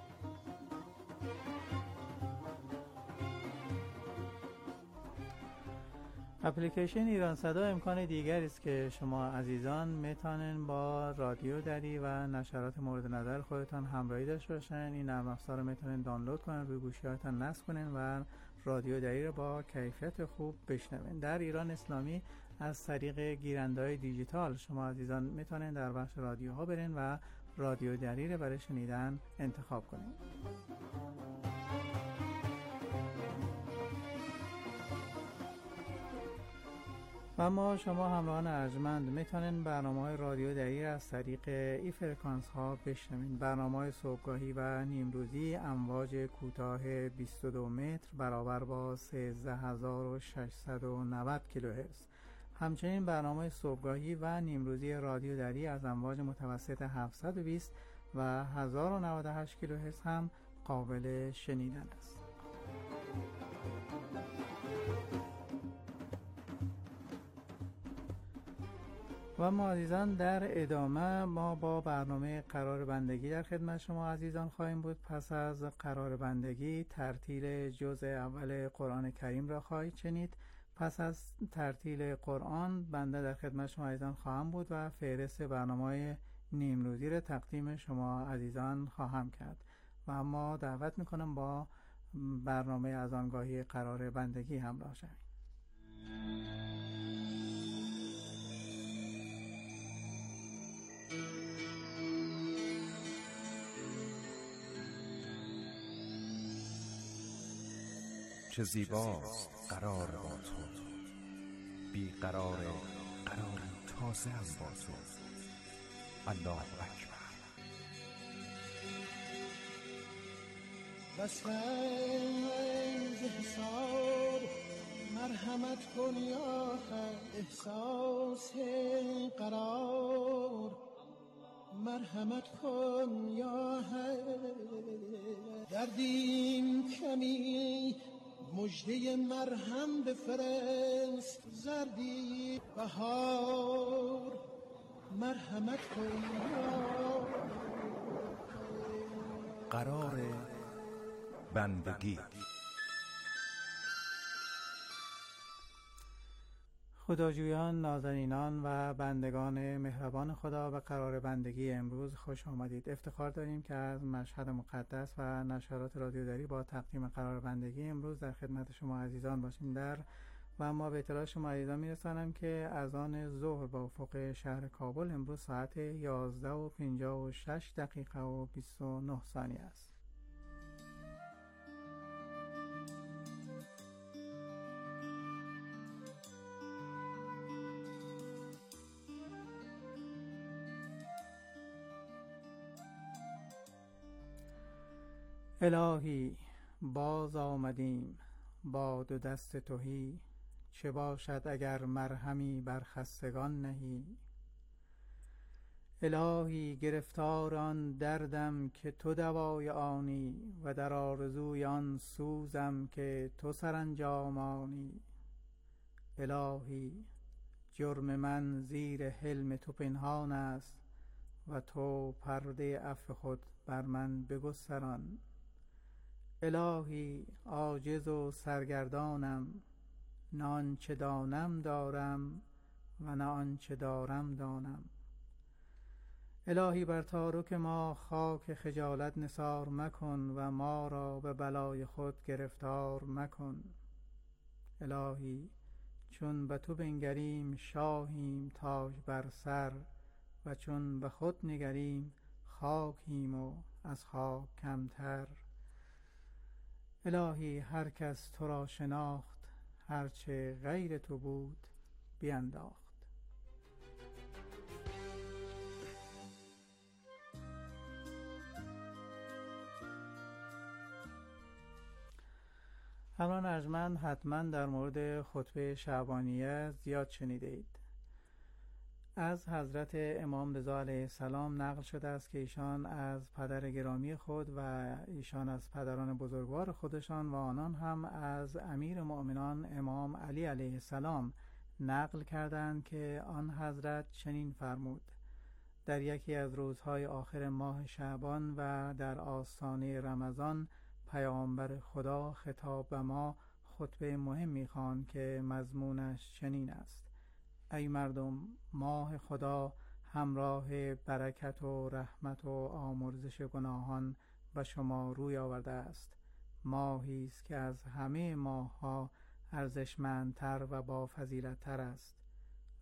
اپلیکیشن ایران صدا امکان دیگری است که شما عزیزان میتونین با رادیو دری و نشرات مورد نظر خودتان همراهی داشته باشین. این نرم افزار رو میتونین دانلود کنین، روی گوشی‌هاتون نصب کنین و رادیو دری رو با کیفیت خوب بشنوین. در ایران اسلامی از طریق گیرنده‌های دیجیتال شما عزیزان میتونین در بخش رادیوها برین و رادیو دری رو برای شنیدن انتخاب کنین. و اما شما همراهان ارجمند میتونین برنامه‌های رادیو دری از طریق ای فرکانس ها بشنوین. برنامه‌های صبحگاهی و نیمروزی امواج کوتاه بیست و دو متر برابر با سیزده هزار و ششصد و نود کیلوهرتز. همچنین برنامه صبحگاهی و نیمروزی رادیو دری از امواج متوسط هفتصد و بیست و هزار و نود و هشت کیلوهرتز هم قابل شنیدن است. و ما عزیزان در ادامه ما با برنامه قرار بندگی در خدمت شما عزیزان خواهیم بود. پس از قرار بندگی ترتیل جزء اول قرآن کریم را خواهید شنید. پس از ترتیل قرآن بنده در خدمت شما عزیزان خواهم بود و فهرست برنامه نیمروزی را تقدیم شما عزیزان خواهم کرد. و اما دعوت میکنم با برنامه از آنگاهی قرار بندگی همراه شوید. چه زیباست قرار با تو، بی قرار قراری تازه هم با تو. الله اکبر. بس رنج حساب مرحمت کن یا حق، احساس قرار مرحمت کن یا حق. دردیم کمی مجده مرهم بفرست، زردی بهار مرحمت کن یا قرار بندگی. خداجویان، نازنینان و بندگان مهربان خدا، به قرار بندگی امروز خوش آمدید. افتخار داریم که از مشهد مقدس و نشرات رادیو دری با تقدیم قرار بندگی امروز در خدمت شما عزیزان باشیم. در و ما به اطلاع شما عزیزان میرسانم که اذان ظهر با افق شهر کابل امروز ساعت یازده و پنجاه و شش دقیقه و بیست و نه ثانیه است. الهی باز آمدیم با دو دست تهی، چه باشد اگر مرهمی بر خستگان نهی. الهی گرفتار آن دردم که تو دوای آنی، و در آرزوی آن سوزم که تو سرانجام آنی. الهی جرم من زیر حلم تو پنهان است، و تو پرده عفو خود بر من بگستران. الهی عاجز و سرگردانم، نه آنچه دانم دارم و نه آنچه دارم دانم. الهی بر تارک ما خاک خجالت نثار مکن، و ما را به بلای خود گرفتار مکن. الهی چون به تو بنگریم شاهیم تاج بر سر، و چون به خود نگریم خاکیم و از خاک کمتر. الهی هر کس تو را شناخت، هرچه غیر تو بود بینداخت. همراهان ارجمند، حتما در مورد خطبه شعبانیه زیاد شنیده اید. از حضرت امام رضا علیه السلام نقل شده است که ایشان از پدر گرامی خود و ایشان از پدران بزرگوار خودشان و آنان هم از امیر مؤمنان امام علی علیه السلام نقل کردند که آن حضرت چنین فرمود: در یکی از روزهای آخر ماه شعبان و در آستانه رمضان پیامبر خدا خطاب به ما خطبه مهمی خواند که مضمونش چنین است: ای مردم، ماه خدا همراه برکت و رحمت و آمرزش گناهان به شما روی آورده است. ماهی است که از همه ماه‌ها ارزشمندتر و با فضیلت‌تر است.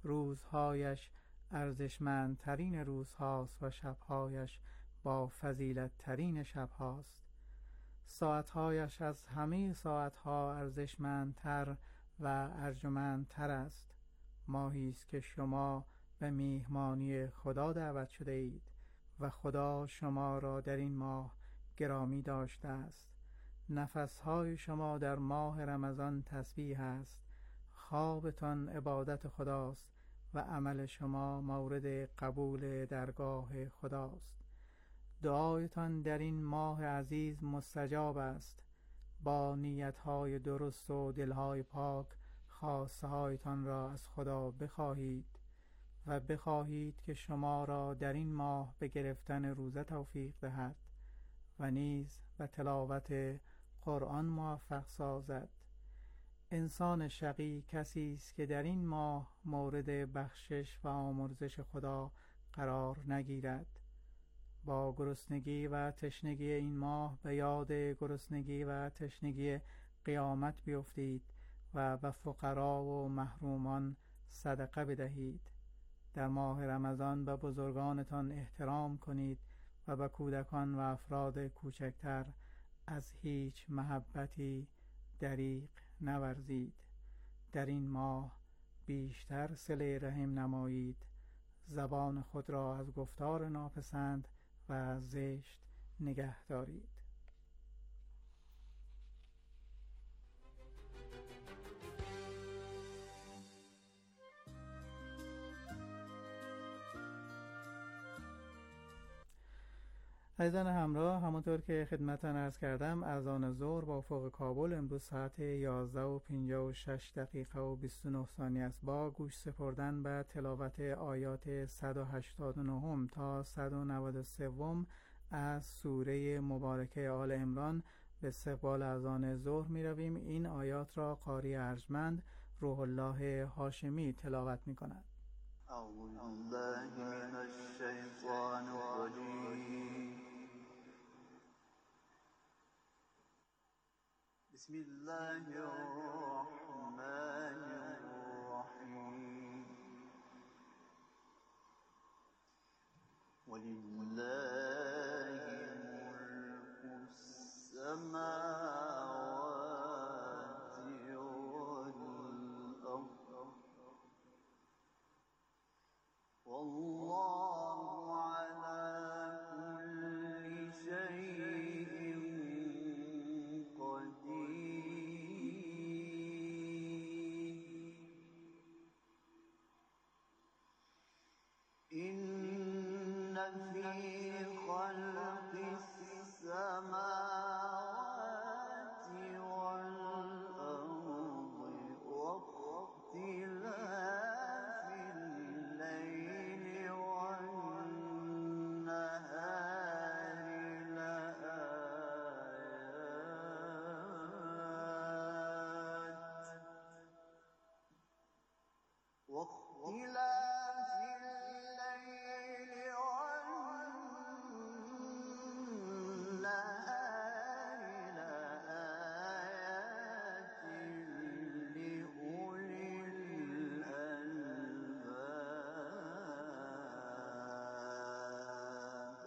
روزهایش ارزشمندترین روزهاست و شبهایش با فضیلت ترین شبهاست. ساعتهایش از همه ساعتها ارزشمندتر و ارجمندتر است. ماهی است که شما به میهمانی خدا دعوت شده اید و خدا شما را در این ماه گرامی داشته است. نفسهای شما در ماه رمضان تسبیح است. خوابتان عبادت خداست و عمل شما مورد قبول درگاه خداست. دعایتان در این ماه عزیز مستجاب است. با نیتهای درست و دلهای پاک خواسته هایتان را از خدا بخواهید و بخواهید که شما را در این ماه به گرفتن روزه توفیق دهد و نیز به تلاوت قرآن موفق سازد. انسان شقی کسی است که در این ماه مورد بخشش و آمرزش خدا قرار نگیرد. با گرسنگی و تشنگی این ماه به یاد گرسنگی و تشنگی قیامت بیفتید و به فقرا و محرومان صدقه بدهید. در ماه رمضان به بزرگانتان احترام کنید و به کودکان و افراد کوچکتر از هیچ محبتی دریغ نورزید. در این ماه بیشتر صله رحم نمایید. زبان خود را از گفتار ناپسند و زشت نگه دارید. عزیزان همراه، همونطور که خدمتتان عرض کردم، اذان ظهر با افق کابل امروز ساعت یازده و پنجاه و شش دقیقه و بیست و نه ثانیه است. با گوش سپردن به تلاوت آیات صد و هشتاد و نه تا صد و نود و سه از سوره مبارکه آل عمران به استقبال اذان ظهر می رویم. این آیات را قاری ارجمند روح الله هاشمی تلاوت می کند. اعوذ بالله من الشیطان الرجیم. بسم الله الرحمن الرحیم. ولله ملك السماوات والأرض والله على كل شيء قدير. إن في خلق السماوات والأرض واختلاف الليل والنهار لآيات واختلاف الليل والنهار لآيات لأولي الألباب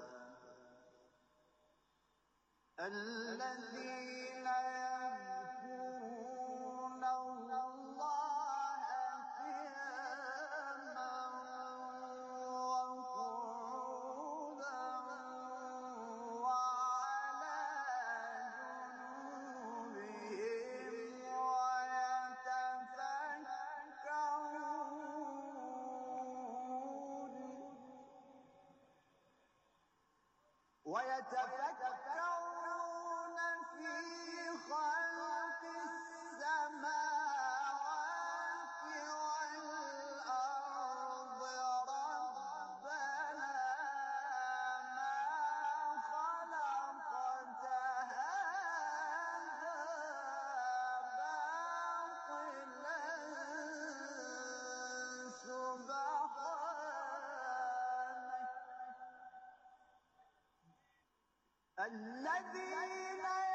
الذين يذكرون الله قياما وقعودا وعلى جنوبهم ويتفكرون ويتفكرون في خلق السماوات والأرض ربنا ما خلقت هذا باطلا سبحانك. الذين